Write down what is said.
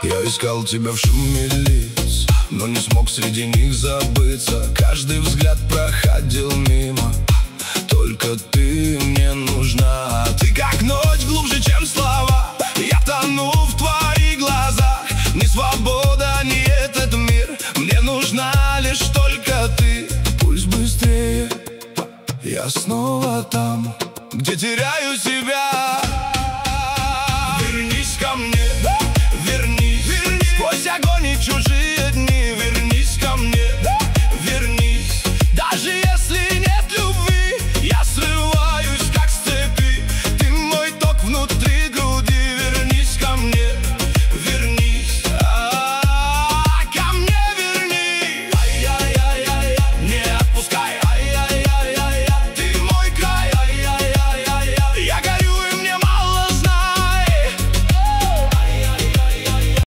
Я искал тебя в шуме лиц, но не смог среди них забыться. Каждый взгляд проходил мимо, только ты мне нужна. Ты как ночь глубже, чем слова. Я тону в твоих глазах. Ни свобода, ни этот мир. Мне нужна лишь только ты. Пульс быстрее, я снова там, где теряю себя.